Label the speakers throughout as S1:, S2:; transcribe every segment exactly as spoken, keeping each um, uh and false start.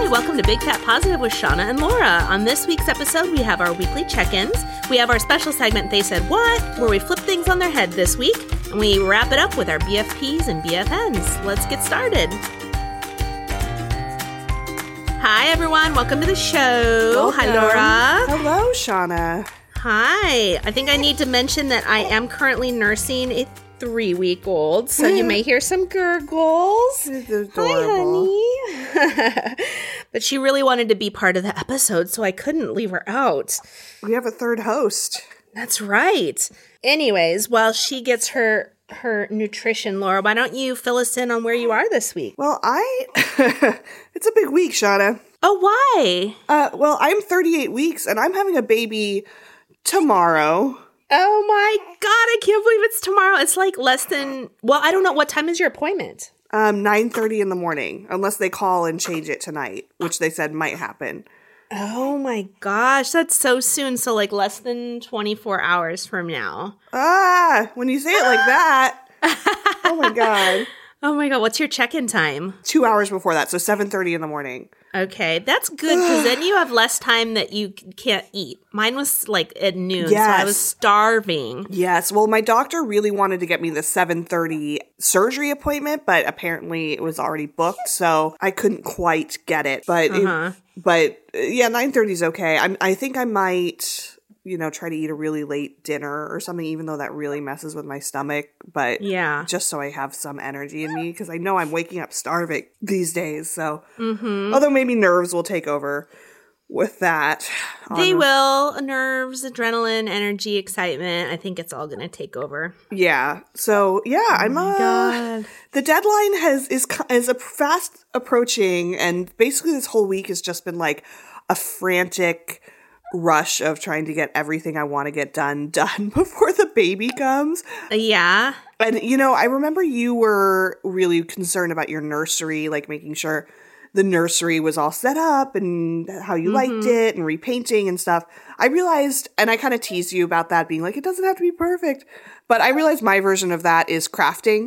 S1: Hi, welcome to Big Fat Positive with Shauna and Laura. On this week's episode, we have our weekly check-ins. We have our special segment, They Said What?, where we flip things on their head this week. And we wrap it up with our B F Ps and B F Ns. Let's get started. Hi, everyone. Welcome to the show.
S2: Welcome.
S1: Hi, Laura.
S2: Hello, Shauna.
S1: Hi. I think I need to mention that I am currently nursing a three-week-old, so you may hear some gurgles.
S2: This is adorable.
S1: Hi, honey. But she really wanted to be part of the episode, so I couldn't leave her out.
S2: We have a third host.
S1: That's right. Anyways, while she gets her her nutrition, Laura, why don't you fill us in on where you are this week?
S2: Well, I... it's a big week, Shauna.
S1: Oh, why?
S2: Uh, well, I'm thirty-eight weeks, and I'm having a baby tomorrow.
S1: Oh my God, I can't believe it's tomorrow. It's like less than, well, I don't know. What time is your appointment?
S2: Um, nine thirty in the morning, unless they call and change it tonight, which they said might happen.
S1: Oh my gosh, that's so soon. So like less than twenty-four hours from now.
S2: Ah, when you say it like that. Oh my God.
S1: Oh my God, what's your check-in time?
S2: Two hours before that, so seven thirty in the morning.
S1: Okay, that's good because then you have less time that you can't eat. Mine was like at noon,
S2: Yes.
S1: so I was starving.
S2: Yes, well, my doctor really wanted to get me the seven thirty surgery appointment, but apparently it was already booked, so I couldn't quite get it. But,
S1: Uh-huh.
S2: it, but uh, yeah, nine thirty is okay. I'm, I think I might, you know, try to eat a really late dinner or something, even though that really messes with my stomach. But
S1: Yeah.
S2: just so I have some energy in me, because I know I'm waking up starving these days. So,
S1: Mm-hmm.
S2: although maybe nerves will take over with that.
S1: They
S2: Um,
S1: will. Nerves, adrenaline, energy, excitement. I think it's all going to take over.
S2: Yeah. So yeah, I'm.
S1: Oh my
S2: uh,
S1: God.
S2: The deadline has is is a fast approaching, and basically this whole week has just been like a frantic rush of trying to get everything I want to get done done before the baby comes.
S1: Yeah.
S2: And you know, I remember you were really concerned about your nursery, like making sure the nursery was all set up and how you
S1: Mm-hmm.
S2: liked it and repainting and stuff. I realized, and I kind of teased you about that, being like, it doesn't have to be perfect. But I realized my version of that is crafting.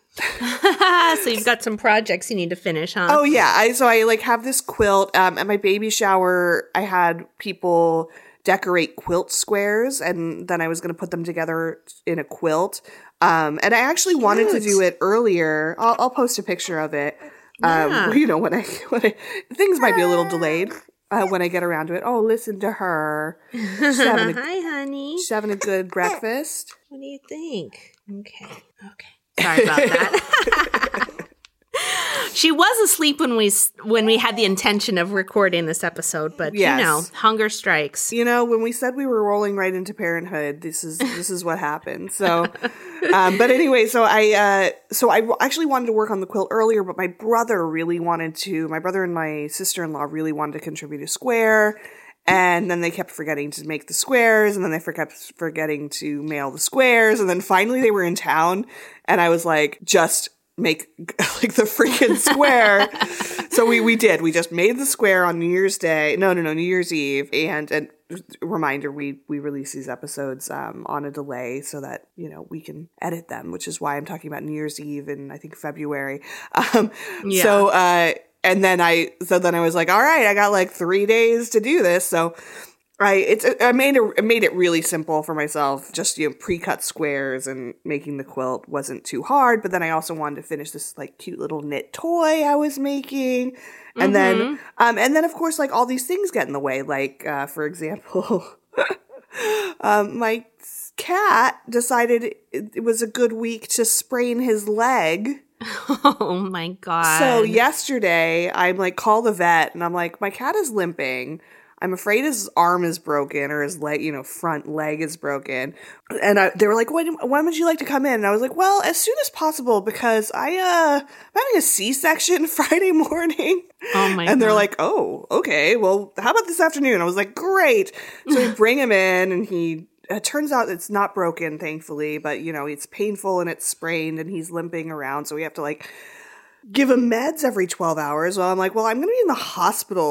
S1: So you've got some projects you need to finish, huh?
S2: Oh yeah, I so I like have this quilt. Um, at my baby shower, I had people decorate quilt squares, and then I was going to put them together in a quilt. Um, and I actually wanted to do it earlier. I'll, I'll post a picture of it. Um,
S1: Yeah.
S2: you know, when I when I things might be a little delayed uh, when I get around to it. Oh, listen to her. She's having a,
S1: Hi, honey.
S2: she's having a good breakfast.
S1: What do you think? Okay. Okay. Sorry about that. She was asleep when we s- when we had the intention of recording this episode, but
S2: Yes.
S1: you know, hunger strikes.
S2: You know, when we said we were rolling right into parenthood, this is this is what happened. So, um, but anyway, so I uh, so I w- actually wanted to work on the quilt earlier, but my brother really wanted to. My brother and my sister-in-law really wanted to contribute a square, and then they kept forgetting to make the squares, and then they kept forgetting to mail the squares, and then finally they were in town, and I was like, just make like the freaking square. So we we did. We just made the square on New Year's Day. No, no, no, New Year's Eve. And and reminder, we we release these episodes um, on a delay so that, you know, we can edit them, which is why I'm talking about New Year's Eve in, I think, February. Um,
S1: Yeah.
S2: So uh, and then I so then I was like, all right, I got like three days to do this. So I it's I made it I made it really simple for myself. Just, you know, pre-cut squares, and making the quilt wasn't too hard. But then I also wanted to finish this like cute little knit toy I was making, and then um and then of course like all these things get in the way. Like uh, for example, um, my cat decided it, it was a good week to sprain his leg.
S1: Oh my God.
S2: So yesterday, I'm like, call the vet, and I'm like, my cat is limping. I'm afraid his arm is broken, or his leg, you know, front leg is broken. And I, they were like, when, when would you like to come in? And I was like, well, as soon as possible, because I, uh, I'm having a C-section Friday morning.
S1: Oh my
S2: And they're
S1: God.
S2: like, oh, okay, well, how about this afternoon? I was like, great. So we bring him in, and he, it turns out it's not broken, thankfully, but, you know, it's painful and it's sprained, and he's limping around. So we have to like give him meds every twelve hours. Well, I'm like, well, I'm going to be in the hospital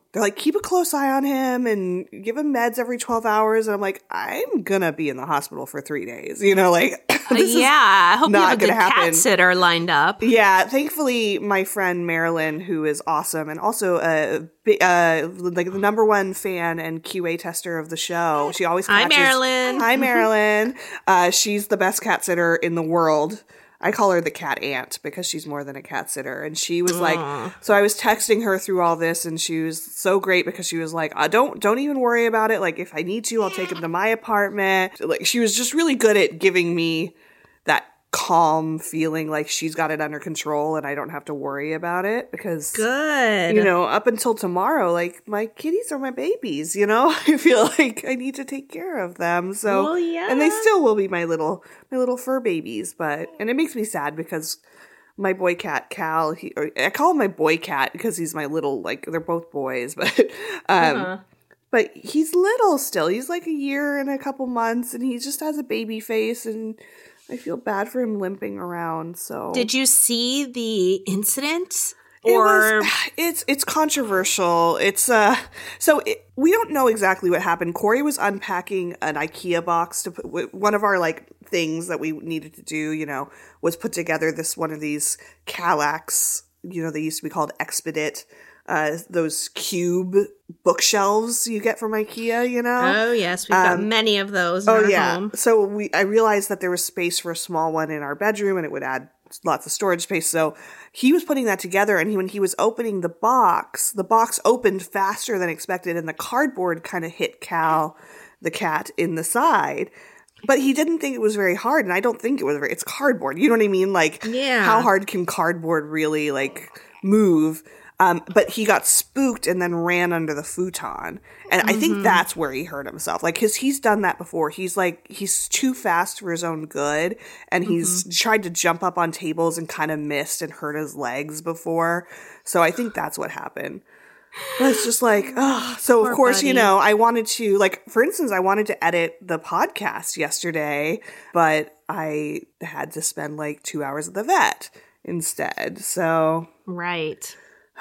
S2: they're like, keep a close eye on him and give him meds every twelve hours. And I'm like, I'm going to be in the hospital for three days. You know, like, this
S1: yeah, I hope
S2: is
S1: you
S2: not
S1: have a good
S2: gonna happen.
S1: cat sitter lined up.
S2: Yeah, thankfully, my friend Marilyn, who is awesome and also a uh, like the number one fan and Q A tester of the show, she always
S1: Hi,
S2: catches,
S1: Marilyn.
S2: Hi, Marilyn. uh, she's the best cat sitter in the world. I call her the cat aunt because she's more than a cat sitter. And she was Aww. like, so I was texting her through all this, and she was so great because she was like, uh, don't, don't even worry about it. Like, if I need to, I'll take him to my apartment. Like, she was just really good at giving me that calm feeling like she's got it under control and I don't have to worry about it because
S1: good
S2: you know up until tomorrow, like, my kitties are my babies, you know. I feel like I need to take care of them, so
S1: well, yeah.
S2: and they still will be my little my little fur babies, but and it makes me sad because my boy cat Cal, he, or I call him my boy cat because he's my little, like, they're both boys, but um uh-huh. but he's little still. He's like a year and a couple months and he just has a baby face, and I feel bad for him limping around. So, did
S1: you see the incident?
S2: Or it was, it's it's controversial. It's uh so it, we don't know exactly what happened. Corey was unpacking an IKEA box to put one of our like things that we needed to do. You know, was put together this one of these Kallax. You know, they used to be called Expedit. Uh, those cube bookshelves you get from IKEA, you know?
S1: Oh, yes. We've got um, many of those in
S2: oh,
S1: our
S2: yeah.
S1: home.
S2: So we, I realized that there was space for a small one in our bedroom, and it would add lots of storage space. So he was putting that together, and he, when he was opening the box, the box opened faster than expected, and the cardboard kind of hit Cal, the cat, in the side. But he didn't think it was very hard, and I don't think it was very – it's cardboard. You know what I mean? Like,
S1: yeah.
S2: How hard can cardboard really, like, move? Um, but he got spooked and then ran under the futon. And mm-hmm. I think that's where he hurt himself. Like, cause he's done that before. He's like, he's too fast for his own good. And he's mm-hmm. tried to jump up on tables and kind of missed and hurt his legs before. So I think that's what happened. But it's just like, oh, so
S1: Poor
S2: of course,
S1: buddy.
S2: you know, I wanted to, like, for instance, I wanted to edit the podcast yesterday, but I had to spend like two hours at the vet instead. So.
S1: Right.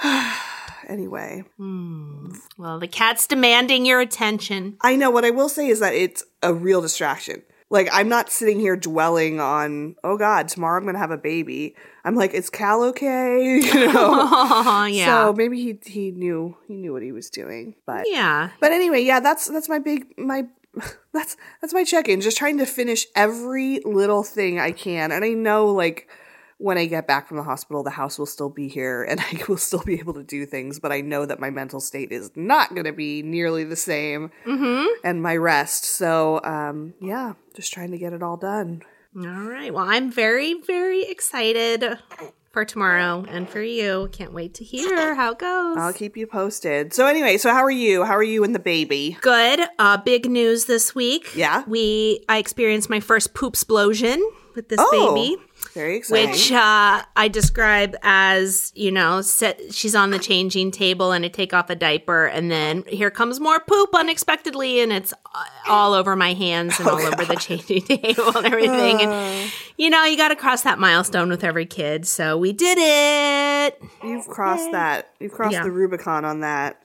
S2: Anyway.
S1: Hmm. Well, the cat's demanding your attention.
S2: I know. What I will say is that it's a real distraction. Like, I'm not sitting here dwelling on, oh, God, tomorrow I'm going to have a baby. I'm like, is Cal okay? You know?
S1: Oh, yeah.
S2: So maybe he he knew he knew what he was doing. But
S1: yeah.
S2: But anyway, yeah, that's that's my big my that's that's my check-in. Just trying to finish every little thing I can. And I know, like, when I get back from the hospital, the house will still be here and I will still be able to do things, but I know that my mental state is not going to be nearly the same
S1: mm-hmm.
S2: and my rest. So, um, yeah, just trying to get it all done.
S1: All right. Well, I'm very, very excited for tomorrow and for you. Can't wait to hear how it goes.
S2: I'll keep you posted. So anyway, so how are you? How are you and the baby?
S1: Good. Uh, big news this week.
S2: Yeah?
S1: We, I experienced my first poop explosion with this
S2: oh.
S1: baby.
S2: Very exciting.
S1: Which uh, I describe as, you know, set, she's on the changing table and I take off a diaper and then here comes more poop unexpectedly and it's all over my hands and
S2: oh,
S1: all
S2: God.
S1: over the changing table and everything.
S2: Uh,
S1: and, you know, you got to cross that milestone with every kid. So we did it.
S2: You've crossed Yay. that. You've crossed yeah. the Rubicon on that.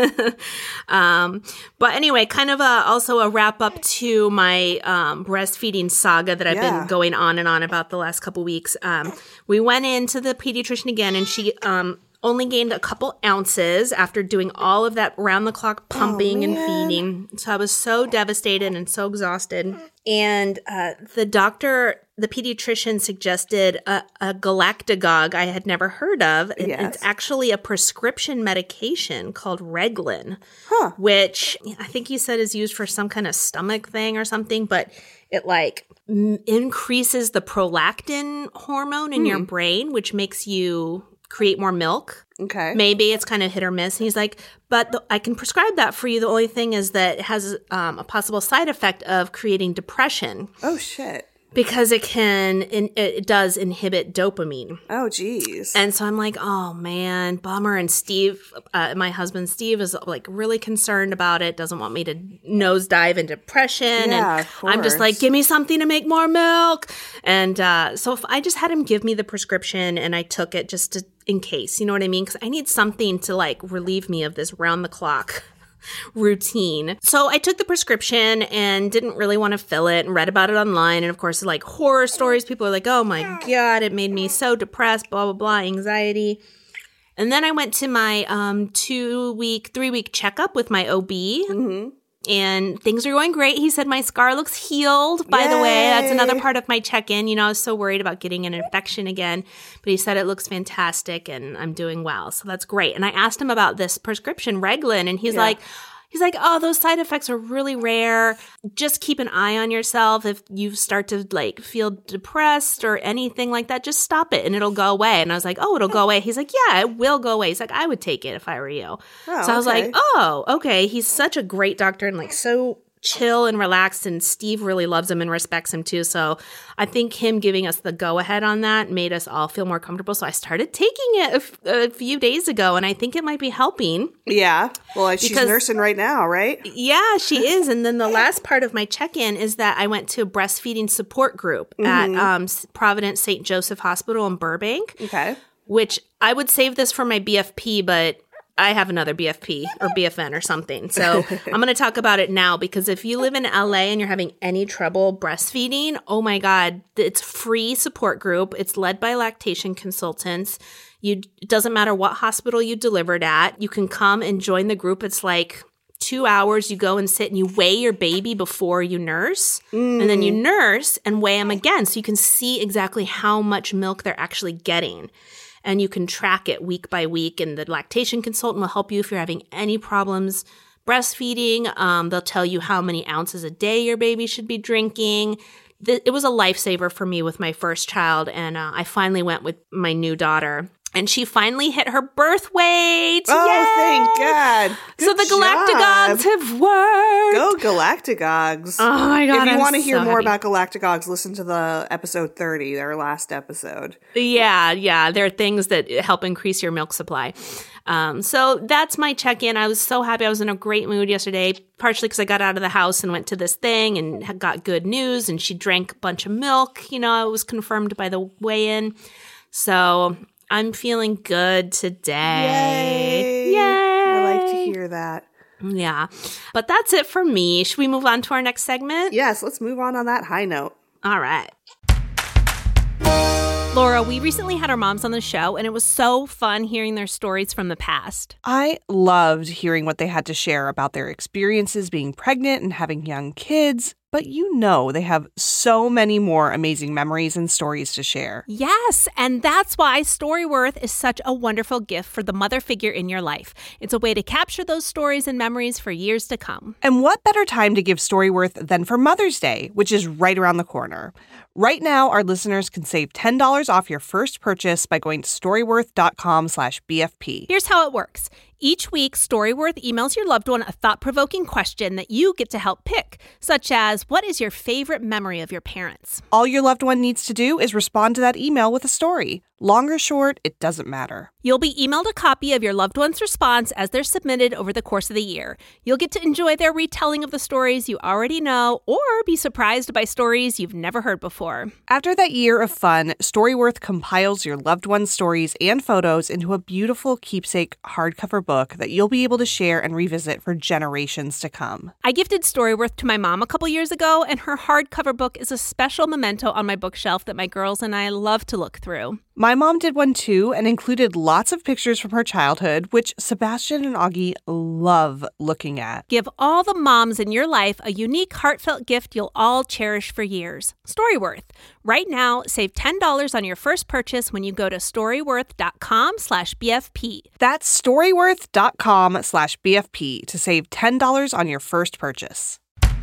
S1: um, but anyway, kind of a, also a wrap up to my um, breastfeeding saga that I've yeah. been going on and on about the last couple weeks. Um, we went into the pediatrician again and she um, only gained a couple ounces after doing all of that round the clock pumping
S2: oh,
S1: and feeding. So I was so devastated and so exhausted. And uh, the doctor, the pediatrician suggested a, a Galactagogue I had never heard of. It,
S2: yes.
S1: It's actually a prescription medication called Reglan,
S2: huh.
S1: which I think he said is used for some kind of stomach thing or something, but it like m- increases the prolactin hormone in hmm. your brain, which makes you create more milk.
S2: Okay.
S1: Maybe it's kind of hit or miss. And he's like, but the, I can prescribe that for you. The only thing is that it has um, a possible side effect of creating depression.
S2: Oh, shit.
S1: Because it can, in, it does inhibit dopamine.
S2: Oh, geez.
S1: And so I'm like, oh, man, bummer. And Steve, uh, my husband Steve, is like really concerned about it, doesn't want me to nosedive into depression.
S2: Yeah,
S1: and
S2: of course.
S1: I'm just like, give me something to make more milk. And uh, so if I just had him give me the prescription and I took it just to in case, you know what I mean? Because I need something to like relieve me of this round-the-clock routine. So I took the prescription and didn't really want to fill it and read about it online. And of course, like horror stories, people are like, oh my God, it made me so depressed, blah, blah, blah, anxiety. And then I went to my um, two-week, three-week checkup with my O B. Mm-hmm. And things are going great. He said my scar looks healed, by Yay. the way. That's another part of my check-in. You know, I was so worried about getting an infection again. But he said it looks fantastic and I'm doing well. So that's great. And I asked him about this prescription, Reglan. And he's yeah. like, he's like, oh, those side effects are really rare. Just keep an eye on yourself. If you start to like feel depressed or anything like that, just stop it and it'll go away. And I was like, oh, it'll go away. He's like, yeah, it will go away. He's like, I would take it if I were you. Oh, so I was okay. like, oh, okay. He's such a great doctor and like so chill and relaxed, and Steve really loves him and respects him too. So I think him giving us the go-ahead on that made us all feel more comfortable. So I started taking it a, f- a few days ago, and I think it might be helping.
S2: Yeah. Well, because, she's nursing right now, right?
S1: Yeah, she is. And then the last part of my check-in is that I went to a breastfeeding support group mm-hmm. at um, Providence Saint Joseph Hospital in Burbank.
S2: Okay.
S1: Which I would save this for my B F P, but I have another B F P or B F N or something. So I'm going to talk about it now, because if you live in L A and you're having any trouble breastfeeding, oh my God, it's free support group. It's led by lactation consultants. You, it doesn't matter what hospital you delivered at. You can come and join the group. It's like two hours. You go and sit and you weigh your baby before you nurse. Mm. And then you nurse and weigh them again so you can see exactly how much milk they're actually getting. And you can track it week by week, and the lactation consultant will help you if you're having any problems breastfeeding. Um, they'll tell you how many ounces a day your baby should be drinking. Th- it was a lifesaver for me with my first child, and uh, I finally went with my new daughter. And she finally hit her birth weight.
S2: Oh, Yay! Thank God. Good
S1: so the Galactagogues
S2: job.
S1: have worked.
S2: Go Galactagogues.
S1: Oh, my God.
S2: If you
S1: I'm
S2: want to hear
S1: so
S2: more
S1: happy.
S2: about Galactagogues, listen to the episode thirty, their last episode.
S1: Yeah, yeah. There are things that help increase your milk supply. Um, so that's my check-in. I was so happy. I was in a great mood yesterday, partially because I got out of the house and went to this thing and got good news. And she drank a bunch of milk. You know, it was confirmed by the weigh-in. So I'm feeling good today.
S2: Yay.
S1: Yay!
S2: I like to hear that.
S1: Yeah. But that's it for me. Should we move on to our next segment?
S2: Yes, let's move on on that high note.
S1: All right. Laura, we recently had our moms on the show, and it was so fun hearing their stories from the past.
S3: I loved hearing what they had to share about their experiences being pregnant and having young kids. But you know they have so many more amazing memories and stories to share.
S1: Yes, and that's why Storyworth is such a wonderful gift for the mother figure in your life. It's a way to capture those stories and memories for years to come.
S3: And what better time to give Storyworth than for Mother's Day, which is right around the corner. Right now, our listeners can save ten dollars off your first purchase by going to storyworth.com slash BFP.
S1: Here's how it works. Each week, Storyworth emails your loved one a thought-provoking question that you get to help pick, such as, what is your favorite memory of your parents?
S3: All your loved one needs to do is respond to that email with a story. Long or short, it doesn't matter.
S1: You'll be emailed a copy of your loved one's response as they're submitted over the course of the year. You'll get to enjoy their retelling of the stories you already know, or be surprised by stories you've never heard before.
S3: After that year of fun, Storyworth compiles your loved one's stories and photos into a beautiful keepsake hardcover book that you'll be able to share and revisit for generations to come.
S1: I gifted Storyworth to my mom a couple years ago, and her hardcover book is a special memento on my bookshelf that my girls and I love to look through.
S3: My mom did one too and included lots of pictures from her childhood, which Sebastian and Augie love looking at.
S1: Give all the moms in your life a unique, heartfelt gift you'll all cherish for years. Storyworth. Right now, save ten dollars on your first purchase when you go to storyworth.com slash BFP.
S3: That's storyworth.com slash BFP to save ten dollars on your first purchase.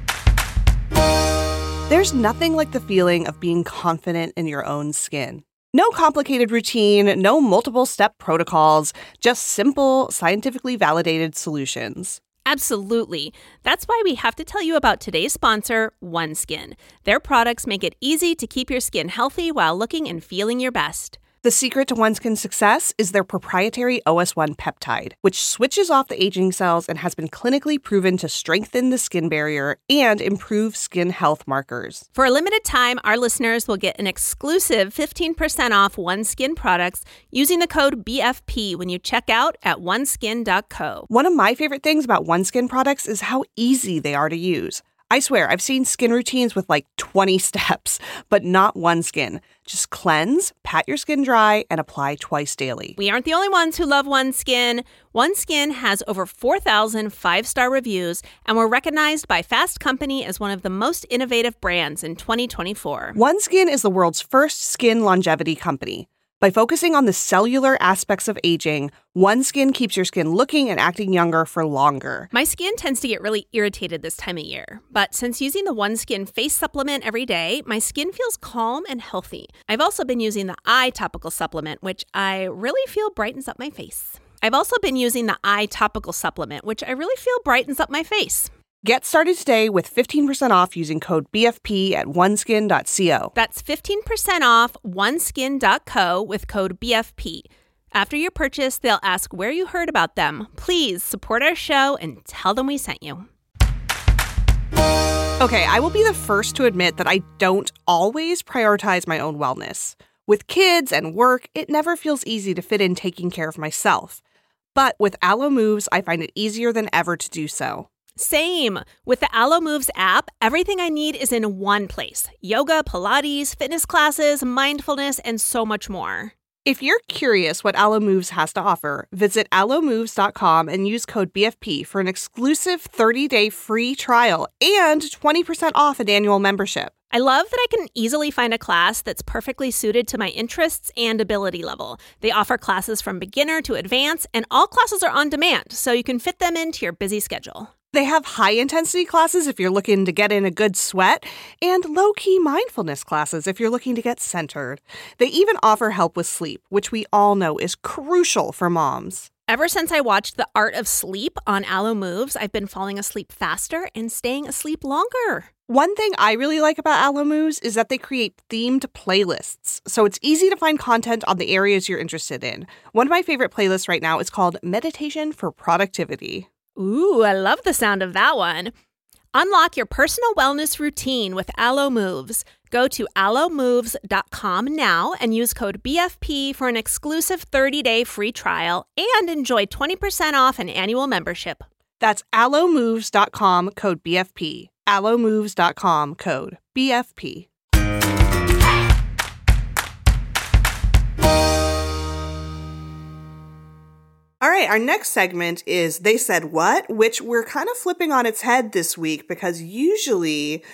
S3: There's nothing like the feeling of being confident in your own skin. No complicated routine, no multiple step protocols, just simple, scientifically validated solutions.
S1: Absolutely. That's why we have to tell you about today's sponsor, OneSkin. Their products make it easy to keep your skin healthy while looking and feeling your best.
S3: The secret to OneSkin's success is their proprietary O S one peptide, which switches off the aging cells and has been clinically proven to strengthen the skin barrier and improve skin health markers.
S1: For a limited time, our listeners will get an exclusive fifteen percent off OneSkin products using the code B F P when you check out at one skin dot co.
S3: One of my favorite things about OneSkin products is how easy they are to use. I swear, I've seen skin routines with like twenty steps, but not OneSkin. Just cleanse, pat your skin dry, and apply twice daily.
S1: We aren't the only ones who love OneSkin. OneSkin has over four thousand five-star reviews, and we're recognized by Fast Company as one of the most innovative brands in twenty twenty-four.
S3: OneSkin is the world's first skin longevity company. By focusing on the cellular aspects of aging, OneSkin keeps your skin looking and acting younger for longer.
S1: My skin tends to get really irritated this time of year, but since using the OneSkin face supplement every day, my skin feels calm and healthy. I've also been using the eye topical supplement, which I really feel brightens up my face. I've also been using the eye topical supplement, which I really feel brightens up my face.
S3: Get started today with fifteen percent off using code B F P at one skin dot co.
S1: That's fifteen percent off one skin dot co with code B F P. After your purchase, they'll ask where you heard about them. Please support our show and tell them we sent you.
S3: Okay, I will be the first to admit that I don't always prioritize my own wellness. With kids and work, it never feels easy to fit in taking care of myself. But with Alo Moves, I find it easier than ever to do so.
S1: Same. With the Alo Moves app, everything I need is in one place. Yoga, Pilates, fitness classes, mindfulness, and so much more.
S3: If you're curious what Alo Moves has to offer, visit alo moves dot com and use code B F P for an exclusive thirty-day free trial and twenty percent off an annual membership.
S1: I love that I can easily find a class that's perfectly suited to my interests and ability level. They offer classes from beginner to advanced, and all classes are on demand, so you can fit them into your busy schedule.
S3: They have high-intensity classes if you're looking to get in a good sweat, and low-key mindfulness classes if you're looking to get centered. They even offer help with sleep, which we all know is crucial for moms.
S1: Ever since I watched The Art of Sleep on Alo Moves, I've been falling asleep faster and staying asleep longer.
S3: One thing I really like about Alo Moves is that they create themed playlists, so it's easy to find content on the areas you're interested in. One of my favorite playlists right now is called Meditation for Productivity.
S1: Ooh, I love the sound of that one. Unlock your personal wellness routine with Alo Moves. Go to alo moves dot com now and use code B F P for an exclusive thirty-day free trial and enjoy twenty percent off an annual membership.
S3: That's alo moves dot com, code B F P. alo moves dot com, code B F P.
S2: All right, our next segment is They Said What, which we're kind of flipping on its head this week because usually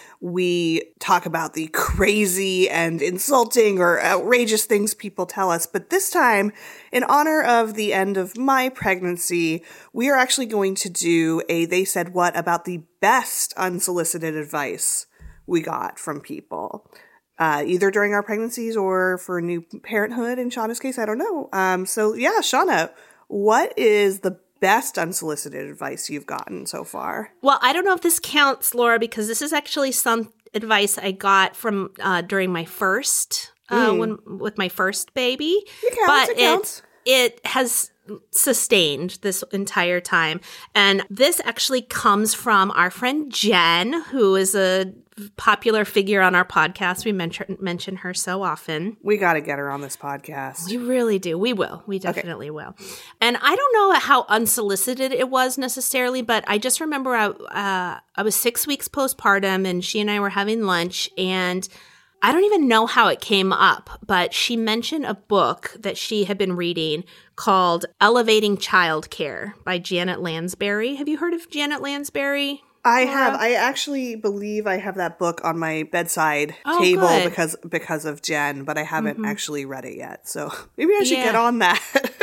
S2: we talk about the crazy and insulting or outrageous things people tell us. But this time, in honor of the end of my pregnancy, we are actually going to do a They Said What about the best unsolicited advice we got from people. Uh, either during our pregnancies or for new parenthood. In Shauna's case, I don't know. Um, so yeah, Shauna, what is the best unsolicited advice you've gotten so far?
S1: Well, I don't know if this counts, Laura, because this is actually some advice I got from uh, during my first, uh,
S2: Mm.
S1: when with my first baby.
S2: It counts,
S1: but
S2: it counts.
S1: it it has sustained this entire time, and this actually comes from our friend Jen, who is a popular figure on our podcast. We mention mention her so often.
S2: We got to get her on this podcast.
S1: We really do. We will. We definitely okay. will. And I don't know how unsolicited it was necessarily, but I just remember I, uh, I was six weeks postpartum and she and I were having lunch, and I don't even know how it came up, but she mentioned a book that she had been reading called Elevating Childcare by Janet Lansbury. Have you heard of Janet Lansbury?
S2: I have. I actually believe I have that book on my bedside
S1: oh,
S2: table
S1: good.
S2: because because of Jen, but I haven't
S1: mm-hmm.
S2: actually read it yet. So maybe I should
S1: yeah.
S2: get on that.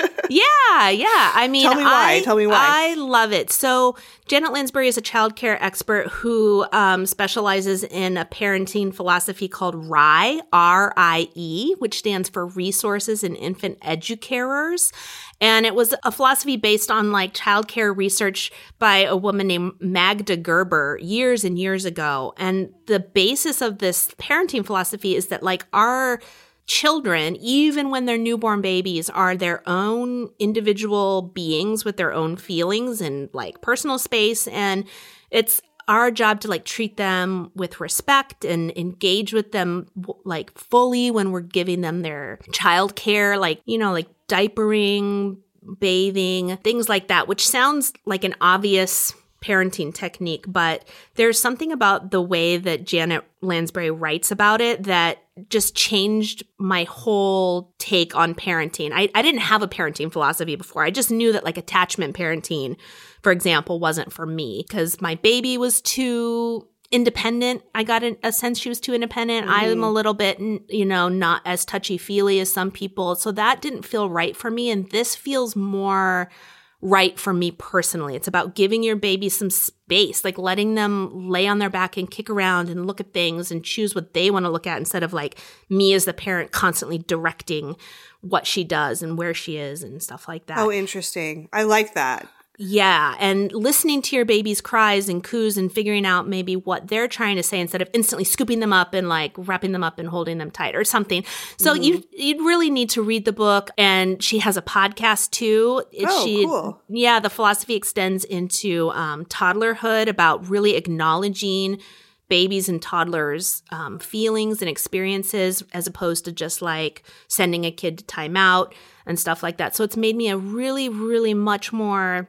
S1: yeah, yeah. I mean,
S2: Tell me why.
S1: I,
S2: Tell me why.
S1: I love it. So Janet Lansbury is a childcare expert who um, specializes in a parenting philosophy called R I E, R I E, which stands for Resources in Infant Educarers. And it was a philosophy based on like childcare research by a woman named Magda Gerber years and years ago. And the basis of this parenting philosophy is that like our children, even when they're newborn babies, are their own individual beings with their own feelings and like personal space. And it's our job to like treat them with respect and engage with them like fully when we're giving them their childcare, like, you know, like diapering, bathing, things like that, which sounds like an obvious parenting technique, but there's something about the way that Janet Lansbury writes about it that just changed my whole take on parenting. I, I didn't have a parenting philosophy before. I just knew that like attachment parenting, for example, wasn't for me because my baby was too independent. I got a, a sense she was too independent. Mm-hmm. I'm a little bit, you know, not as touchy-feely as some people. So that didn't feel right for me. And this feels more right for me personally. It's about giving your baby some space, like letting them lay on their back and kick around and look at things and choose what they want to look at instead of like me as the parent constantly directing what she does and where she is and stuff like that.
S2: Oh, interesting. I like that.
S1: Yeah, and listening to your baby's cries and coos and figuring out maybe what they're trying to say instead of instantly scooping them up and like wrapping them up and holding them tight or something. So mm-hmm. you you really need to read the book. And she has a podcast too.
S2: Oh,
S1: she,
S2: cool.
S1: Yeah, the philosophy extends into um, toddlerhood, about really acknowledging babies and toddlers' um, feelings and experiences as opposed to just like sending a kid to timeout and stuff like that. So it's made me a really, really much more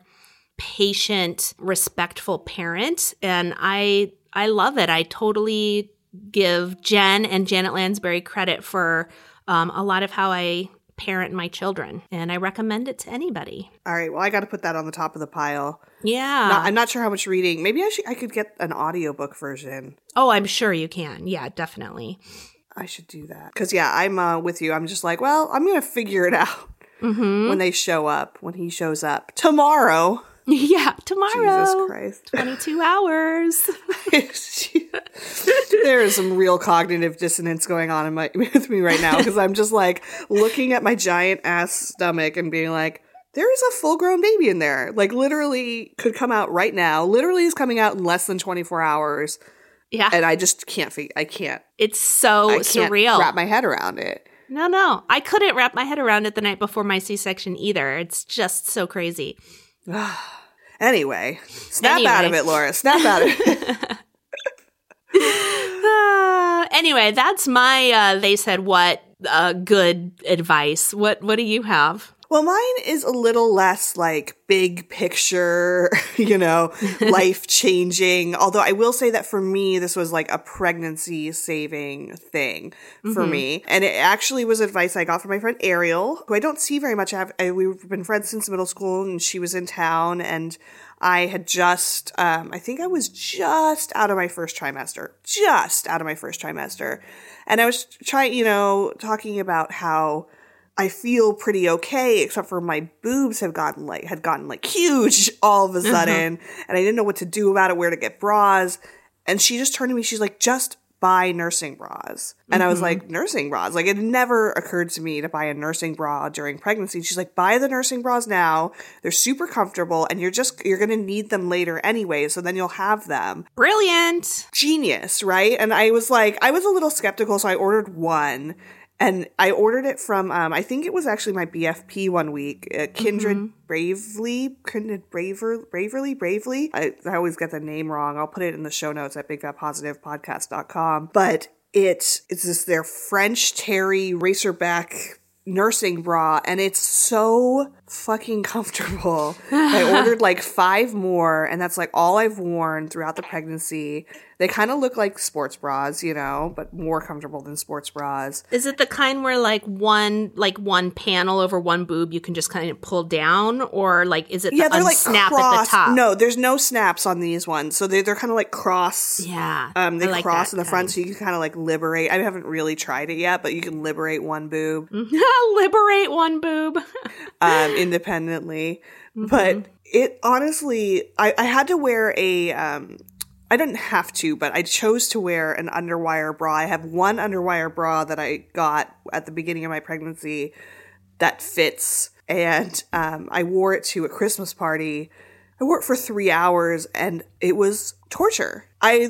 S1: patient, respectful parent. And I I love it. I totally give Jen and Janet Lansbury credit for um, a lot of how I parent my children. And I recommend it to anybody.
S2: All right. Well, I got to put that on the top of the pile.
S1: Yeah.
S2: Not, I'm not sure how much reading. Maybe I should. I could get an audiobook version.
S1: Oh, I'm sure you can. Yeah, definitely.
S2: I should do that. Because, yeah, I'm uh, with you. I'm just like, well, I'm going to figure it out mm-hmm. when they show up, when he shows up. Tomorrow.
S1: Yeah, tomorrow.
S2: Jesus Christ.
S1: twenty-two hours.
S2: There is some real cognitive dissonance going on in my with me right now because I'm just like looking at my giant ass stomach and being like, there is a full grown baby in there. Like literally could come out right now. Literally is coming out in less than twenty-four hours.
S1: Yeah.
S2: And I just can't figure, I can't.
S1: It's so
S2: I can't
S1: surreal.
S2: wrap my head around it.
S1: No, no. I couldn't wrap my head around it the night before my C-section either. It's just so crazy.
S2: Anyway, snap
S1: anyway.
S2: out of it, Laura. Snap out of it.
S1: uh, anyway, that's my uh, they said what uh, good advice. What what do you have?
S2: Well, mine is a little less like big picture, you know, life changing. Although I will say that for me, this was like a pregnancy saving thing for mm-hmm. me. And it actually was advice I got from my friend Ariel, who I don't see very much. I have, I, we've been friends since middle school and she was in town and I had just, um, I think I was just out of my first trimester, just out of my first trimester. And I was trying, you know, talking about how I feel pretty okay, except for my boobs have gotten like, had gotten like huge all of a sudden. Uh-huh. And I didn't know what to do about it, where to get bras. And she just turned to me, she's like, just buy nursing bras. And mm-hmm. I was like, nursing bras? Like it never occurred to me to buy a nursing bra during pregnancy. She's like, buy the nursing bras now. They're super comfortable and you're just, you're going to need them later anyway. So then you'll have them.
S1: Brilliant.
S2: Genius, right? And I was like, I was a little skeptical. So I ordered one. And I ordered it from, um, I think it was actually my B F P one week, uh, Kindred mm-hmm. Bravely, Kindred Braver, Braverly, Bravely. I, I always get the name wrong. I'll put it in the show notes at big fat positive podcast dot com. But it, it's this, their French terry racerback nursing bra, and it's so fucking comfortable. I ordered like five more, and that's like all I've worn throughout the pregnancy. They kind of look like sports bras, you know, but more comfortable than sports bras.
S1: Is it the kind where like one like one panel over one boob you can just kind of pull down, or like is it the
S2: yeah, they're
S1: unsnap
S2: like cross.
S1: at the top?
S2: No, there's no snaps on these ones, so they they're kind of like cross.
S1: Yeah,
S2: um, they
S1: I like
S2: cross in the
S1: kind.
S2: front, so you can kind of like liberate. I haven't really tried it yet, but you can liberate one boob,
S1: liberate one boob,
S2: um, independently. Mm-hmm. But it honestly, I, I had to wear a. Um, I didn't have to, but I chose to wear an underwire bra. I have one underwire bra that I got at the beginning of my pregnancy that fits. And um, I wore it to a Christmas party. I wore it for three hours and it was torture. I like,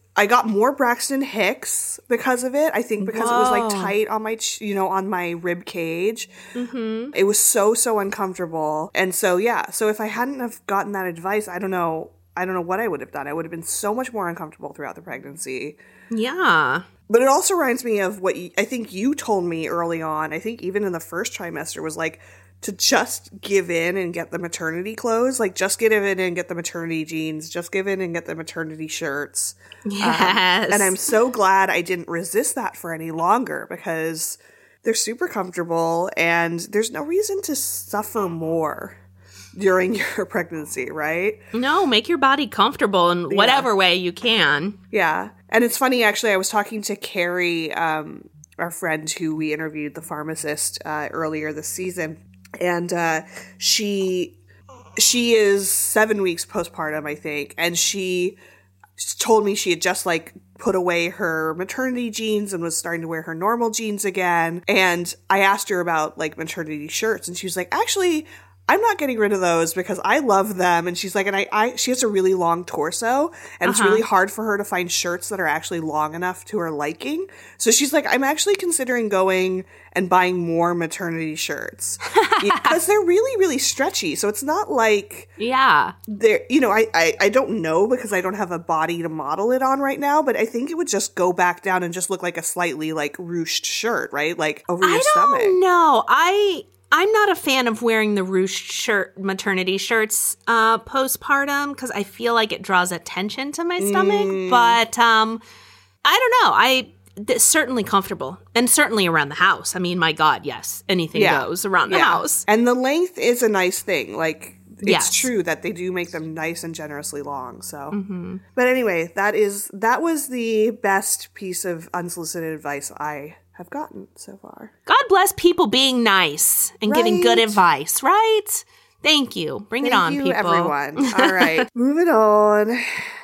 S2: I got more Braxton Hicks because of it. I think because Whoa. It was like tight on my, ch- you know, on my rib cage. Mm-hmm. It was so, so uncomfortable. And so, yeah. So if I hadn't have gotten that advice, I don't know. I don't know what I would have done. I would have been so much more uncomfortable throughout the pregnancy.
S1: Yeah.
S2: But it also reminds me of what you, I think you told me early on. I think even in the first trimester was like to just give in and get the maternity clothes. Like just give in and get the maternity jeans. Just give in and get the maternity shirts.
S1: Yes.
S2: Um, and I'm so glad I didn't resist that for any longer because they're super comfortable and there's no reason to suffer more during your pregnancy, right?
S1: No, make your body comfortable in whatever yeah. way you can.
S2: Yeah. And it's funny, actually, I was talking to Carrie, um, our friend who we interviewed, the pharmacist, uh, earlier this season. And uh, she she is seven weeks postpartum, I think. And she told me she had just, like, put away her maternity jeans and was starting to wear her normal jeans again. And I asked her about, like, maternity shirts. And she was like, actually, I'm not getting rid of those because I love them. And she's like, and I, I she has a really long torso and uh-huh. it's really hard for her to find shirts that are actually long enough to her liking. So she's like, I'm actually considering going and buying more maternity shirts because they're really, really stretchy. So it's not like,
S1: yeah,
S2: they're, you know, I, I, I don't know because I don't have a body to model it on right now, but I think it would just go back down and just look like a slightly like ruched shirt, right? Like over your
S1: I
S2: stomach.
S1: I don't know. I... I'm not a fan of wearing the ruched shirt, maternity shirts uh, postpartum because I feel like it draws attention to my stomach. Mm. But um, I don't know. I it's certainly comfortable and certainly around the house. I mean, my God, yes, anything yeah. goes around the
S2: yeah.
S1: house.
S2: And the length is a nice thing. Like it's
S1: yes.
S2: true that they do make them nice and generously long. So,
S1: mm-hmm.
S2: but anyway, that is that was the best piece of unsolicited advice I have gotten so far.
S1: God bless people being nice and right. getting good advice, right? Thank you. Bring
S2: Thank
S1: it on,
S2: you,
S1: people.
S2: Everyone. All right, moving on.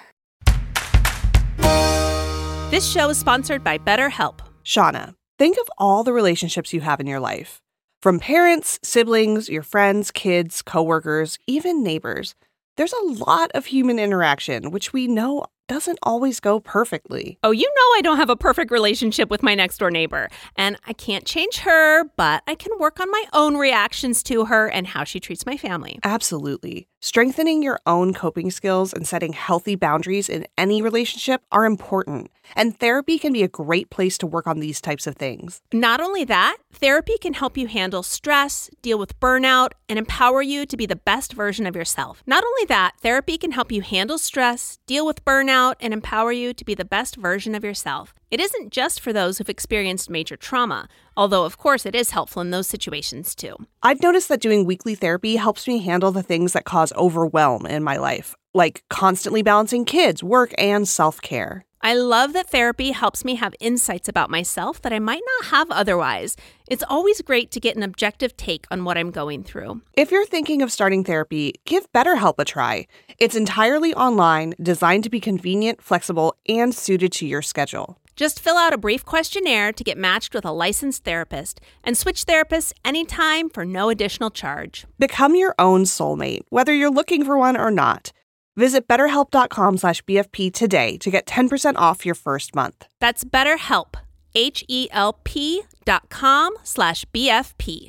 S1: This show is sponsored by BetterHelp.
S3: Shauna, think of all the relationships you have in your life. From parents, siblings, your friends, kids, coworkers, even neighbors. There's a lot of human interaction, which we know doesn't always go perfectly.
S1: Oh, you know I don't have a perfect relationship with my next door neighbor. And I can't change her, but I can work on my own reactions to her and how she treats my family.
S3: Absolutely. Strengthening your own coping skills and setting healthy boundaries in any relationship are important. And therapy can be a great place to work on these types of things.
S1: Not only that, therapy can help you handle stress, deal with burnout, and empower you to be the best version of yourself. Not only that, therapy can help you handle stress, deal with burnout, and empower you to be the best version of yourself. It isn't just for those who've experienced major trauma, although of course it is helpful in those situations too.
S3: I've noticed that doing weekly therapy helps me handle the things that cause overwhelm in my life, like constantly balancing kids, work, and self-care.
S1: I love that therapy helps me have insights about myself that I might not have otherwise. It's always great to get an objective take on what I'm going through.
S3: If you're thinking of starting therapy, give BetterHelp a try. It's entirely online, designed to be convenient, flexible, and suited to your schedule.
S1: Just fill out a brief questionnaire to get matched with a licensed therapist and switch therapists anytime for no additional charge.
S3: Become your own soulmate, whether you're looking for one or not. Visit betterhelp.com slash BFP today to get ten percent off your first month.
S1: That's BetterHelp, H-E-L-P dot com slash B-F-P.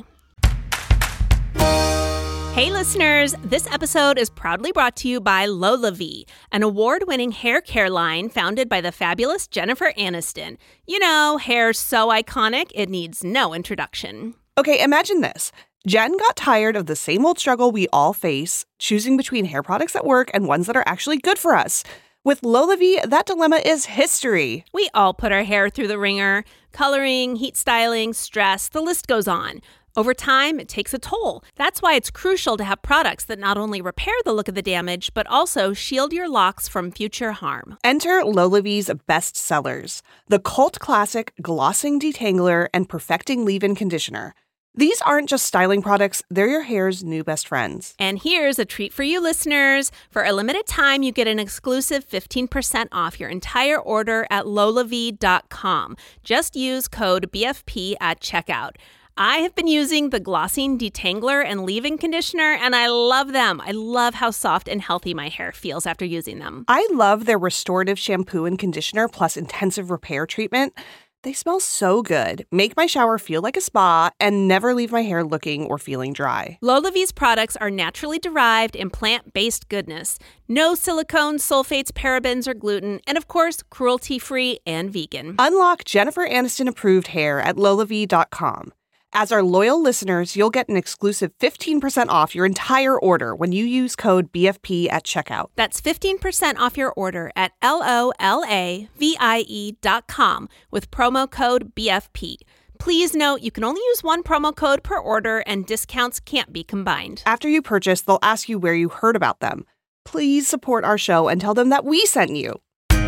S1: Hey listeners, this episode is proudly brought to you by LolaVie, an award-winning hair care line founded by the fabulous Jennifer Aniston. You know, hair so iconic, it needs no introduction.
S3: Okay, imagine this. Jen got tired of the same old struggle we all face, choosing between hair products that work and ones that are actually good for us. With LolaVie, that dilemma is history.
S1: We all put our hair through the ringer. Coloring, heat styling, stress, the list goes on. Over time, it takes a toll. That's why it's crucial to have products that not only repair the look of the damage, but also shield your locks from future harm.
S3: Enter LolaVie's best sellers, the cult classic Glossing Detangler and Perfecting Leave-In Conditioner. These aren't just styling products, they're your hair's new best friends.
S1: And here's a treat for you listeners. For a limited time, you get an exclusive fifteen percent off your entire order at lolavie dot com. Just use code B F P at checkout. I have been using the Glossine Detangler and Leave-In Conditioner, and I love them. I love how soft and healthy my hair feels after using them.
S3: I love their restorative shampoo and conditioner plus intensive repair treatment. They smell so good, make my shower feel like a spa, and never leave my hair looking or feeling dry.
S1: LolaVie's products are naturally derived and plant-based goodness. No silicone, sulfates, parabens, or gluten, and of course, cruelty-free and vegan.
S3: Unlock Jennifer Aniston-approved hair at Lola V dot com. As our loyal listeners, you'll get an exclusive fifteen percent off your entire order when you use code B F P at checkout.
S1: That's fifteen percent off your order at L O L A V I E dot com with promo code B F P. Please note you can only use one promo code per order and discounts can't be combined.
S3: After you purchase, they'll ask you where you heard about them. Please support our show and tell them that we sent you.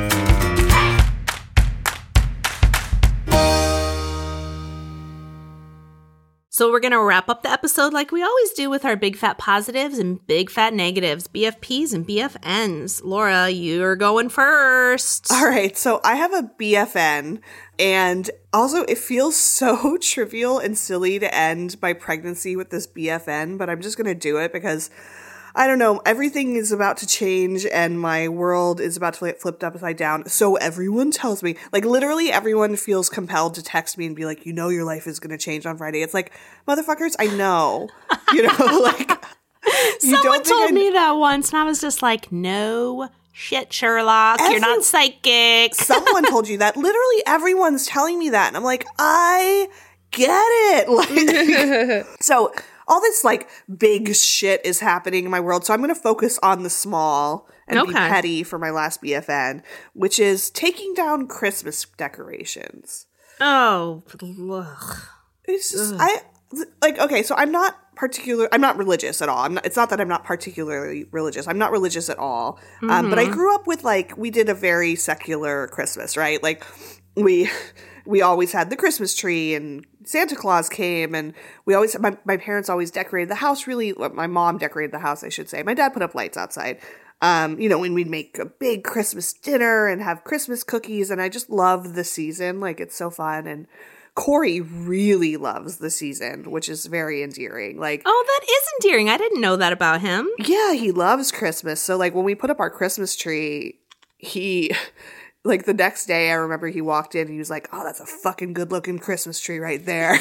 S1: So we're going to wrap up the episode like we always do with our big fat positives and big fat negatives, B F Ps and B F Ns. Laura, you're going first.
S2: All right. So I have a B F N, and also it feels so trivial and silly to end my pregnancy with this B F N, but I'm just going to do it because I don't know, everything is about to change and my world is about to get flipped upside down. So everyone tells me, like literally everyone feels compelled to text me and be like, you know, your life is going to change on Friday. It's like, motherfuckers, I know, you know, like you
S1: Someone
S2: don't
S1: told
S2: I-
S1: me that once and I was just like, no shit, Sherlock,
S2: Every-
S1: you're not psychic.
S2: Someone told you that. Literally everyone's telling me that. And I'm like, I get it. Like, so all this like big shit is happening in my world. So I'm going to focus on the small and be
S1: Okay.
S2: petty for my last B F N, which is taking down Christmas decorations.
S1: Oh, ugh.
S2: It's just, I, like, okay, so I'm not particular, I'm not religious at all. I'm not, it's not that I'm not particularly religious. I'm not religious at all. Um, but I grew up with, like, we did a very secular Christmas, right? Like, we, we always had the Christmas tree and Santa Claus came and we always, my, my parents always decorated the house really, well, my mom decorated the house, I should say. My dad put up lights outside. Um, you know, when we'd make a big Christmas dinner and have Christmas cookies, and I just love the season. Like, it's so fun. And Corey really loves the season, which is very endearing. Like,
S1: Oh, that is endearing. I didn't know that about him.
S2: yeah, he loves Christmas. So, like, when we put up our Christmas tree, he, like, the next day, I remember he walked in and he was like, oh, that's a fucking good-looking Christmas tree right there.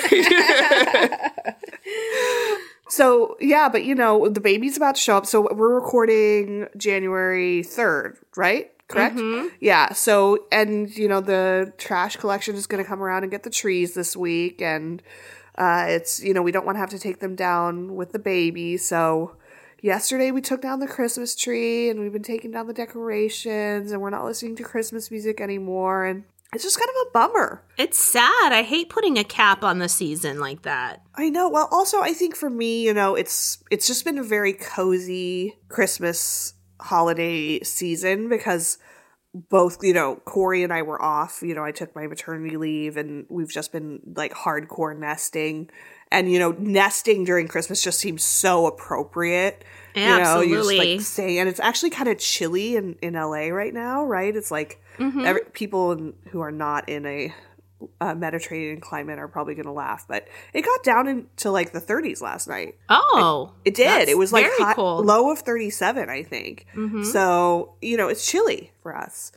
S2: So, yeah, but, you know, the baby's about to show up. So, we're recording January third, right? Correct?
S1: Mm-hmm.
S2: Yeah. So, and, you know, the trash collection is going to come around and get the trees this week. And uh, it's, you know, we don't want to have to take them down with the baby. So, yesterday we took down the Christmas tree and we've been taking down the decorations and we're not listening to Christmas music anymore. And it's just kind of a bummer.
S1: It's sad. I hate putting a cap on the season like that.
S2: I know. Well, also, I think for me, you know, it's it's just been a very cozy Christmas holiday season because both, you know, Corey and I were off. You know, I took my maternity leave and we've just been like hardcore nesting. And, you know, nesting during Christmas just seems so appropriate.
S1: Yeah,
S2: you know,
S1: absolutely.
S2: You just like say, and it's actually kind of chilly in, in L A right now, right? It's like
S1: Mm-hmm.
S2: every, people in, who are not in a uh, Mediterranean climate are probably going to laugh, but it got down into like the thirties last night.
S1: Oh.
S2: It did.
S1: That's
S2: It was like
S1: very
S2: hot,
S1: cold.
S2: low of thirty-seven, I think.
S1: Mm-hmm.
S2: So, you know, it's chilly for us.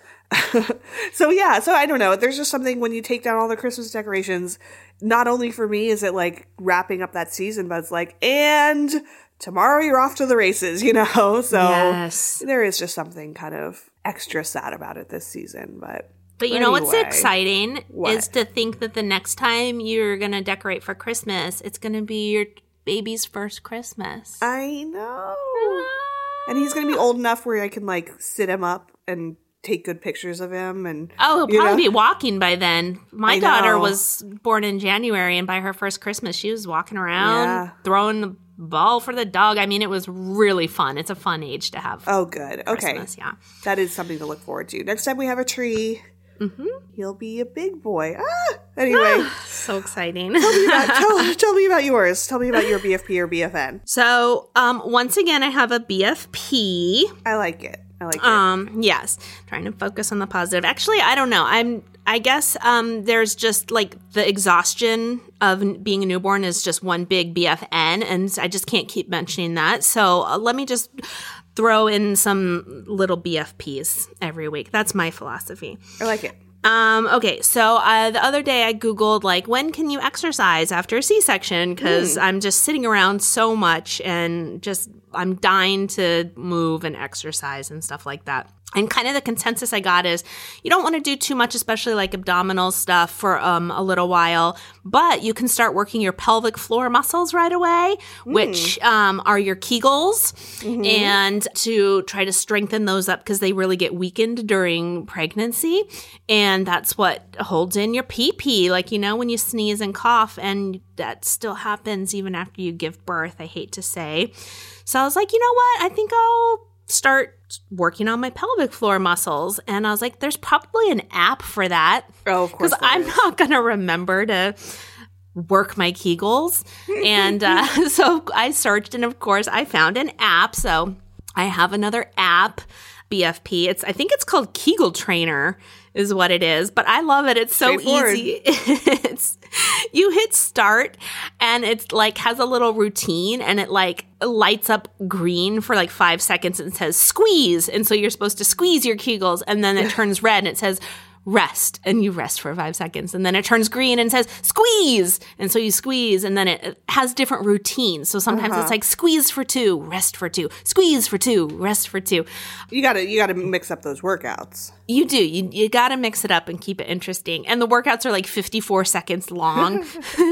S2: So, yeah. So, I don't know. There's just something when you take down all the Christmas decorations, not only for me is it like wrapping up that season, but it's like, and tomorrow you're off to the races, you know? So,
S1: Yes.
S2: there is just something kind of extra sad about it this season. But,
S1: But you know what's
S2: anyway.
S1: exciting
S2: What?
S1: is to think that the next time you're going to decorate for Christmas, it's going to be your baby's first Christmas.
S2: I know. And he's going to be old enough where I can like sit him up and take good pictures of him. And
S1: Oh, he'll
S2: you
S1: probably
S2: know?
S1: be walking by then. My
S2: I
S1: daughter
S2: know.
S1: was born in January, and by her first Christmas, she was walking around,
S2: Yeah.
S1: throwing the ball for the dog. I mean, it was really fun. It's a fun age to have
S2: Oh, good. Okay.
S1: Christmas, yeah.
S2: That is something to look forward to. Next time we have a tree,
S1: Mm-hmm.
S2: he'll be a big boy. Ah! Anyway,
S1: So exciting.
S2: tell, tell me about yours. Tell me about your B F P or B F N.
S1: So, um, once again, I have a B F P.
S2: I like it. I like it.
S1: Um, yes, trying to focus on the positive. Actually, I don't know. I'm I guess um, there's just like the exhaustion of being a newborn is just one big B F N, and I just can't keep mentioning that. So uh, let me just throw in some little B F Ps every week. That's my philosophy.
S2: I like it.
S1: Um, okay, so uh, the other day I Googled, like, when can you exercise after a C-section? Because mm. I'm just sitting around so much and just I'm dying to move and exercise and stuff like that. And kind of the consensus I got is you don't want to do too much, especially like abdominal stuff for um, a little while, but you can start working your pelvic floor muscles right away, mm. which um, are your Kegels, mm-hmm. and to try to strengthen those up because they really get weakened during pregnancy. And that's what holds in your pee-pee, like, you know, when you sneeze and cough, and that still happens even after you give birth, I hate to say. So I was like, you know what? I think I'll start working on my pelvic floor muscles. And I was like, there's probably an app for that.
S2: Oh, of course.
S1: Because I'm not going to remember to work my Kegels. And uh, so I searched, and of course I found an app. So I have another app, B F P. It's I think it's called Kegel Trainer is what it is. But I love it. It's so easy. It's you hit start, and it's like has a little routine, and it like lights up green for like five seconds and says squeeze. And so you're supposed to squeeze your Kegels, and then it turns red and it says rest, and you rest for five seconds. And then it turns green and says squeeze. And so you squeeze, and then it has different routines. So sometimes uh-huh. it's like squeeze for two, rest for two, squeeze for two, rest for two.
S2: You gotta, you gotta mix up those workouts.
S1: You do. You, you gotta mix it up and keep it interesting. And the workouts are like fifty-four seconds long.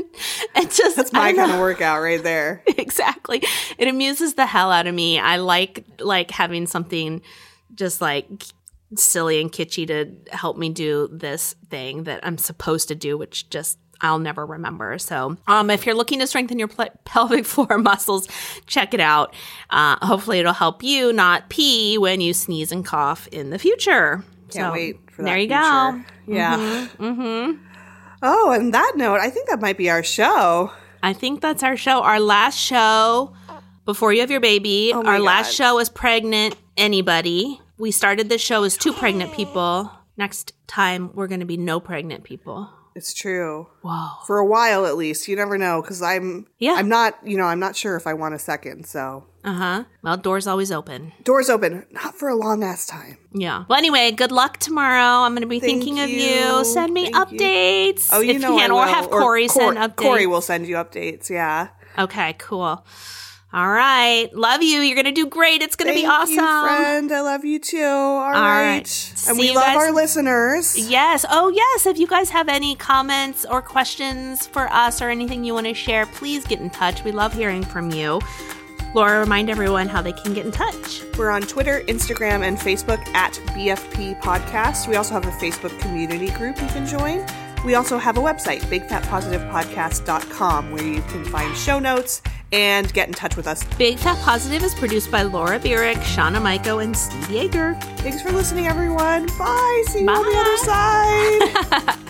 S1: It just,
S2: That's my kind of workout right there.
S1: Exactly. It amuses the hell out of me. I like, like having something just like silly and kitschy to help me do this thing that I'm supposed to do, which just I'll never remember. So um, if you're looking to strengthen your pl- pelvic floor muscles, check it out. Uh, hopefully it'll help you not pee when you sneeze and cough in the future.
S2: Can't
S1: so,
S2: wait for that.
S1: There you
S2: future.
S1: go.
S2: Yeah.
S1: Mm-hmm. Mm-hmm.
S2: Oh, and that note, I think that might be our show.
S1: I think that's our show. Our last show before you have your baby.
S2: Oh my
S1: our
S2: God.
S1: last show was Pregnant Anybody. We started this show as two pregnant people. Next time, we're going to be no pregnant people.
S2: It's true.
S1: Whoa.
S2: For a while, at least. You never know, because I'm,
S1: yeah.
S2: I'm not, you know, I'm not sure if I want a second, so.
S1: Uh-huh. Well, doors always open.
S2: Doors open. Not for a long ass time.
S1: Yeah. Well, anyway, good luck tomorrow. I'm going to be
S2: Thank
S1: thinking of
S2: you.
S1: you. Send me
S2: Thank
S1: updates.
S2: You. Oh, you
S1: if
S2: know
S1: you can,
S2: I will.
S1: or have Corey
S2: or
S1: send
S2: Cor-
S1: updates.
S2: Corey will send you updates, yeah.
S1: Okay, cool. All right. Love you. You're going to do great. It's going to be awesome.
S2: Thank you, friend. I love you too. All, All
S1: right.
S2: right. And
S1: See
S2: we
S1: you
S2: love
S1: guys.
S2: our listeners.
S1: Yes. Oh, yes. If you guys have any comments or questions for us or anything you want to share, please get in touch. We love hearing from you. Laura, remind everyone how they can get in touch.
S2: We're on Twitter, Instagram, and Facebook at B F P Podcast. We also have a Facebook community group you can join. We also have a website, big fat positive podcast dot com, where you can find show notes and get in touch with us.
S1: Big Fat Positive is produced by Laura Bierick, Shauna Maiko, and Steve Yeager.
S2: Thanks for listening, everyone. Bye. See you
S1: Bye.
S2: on the other side.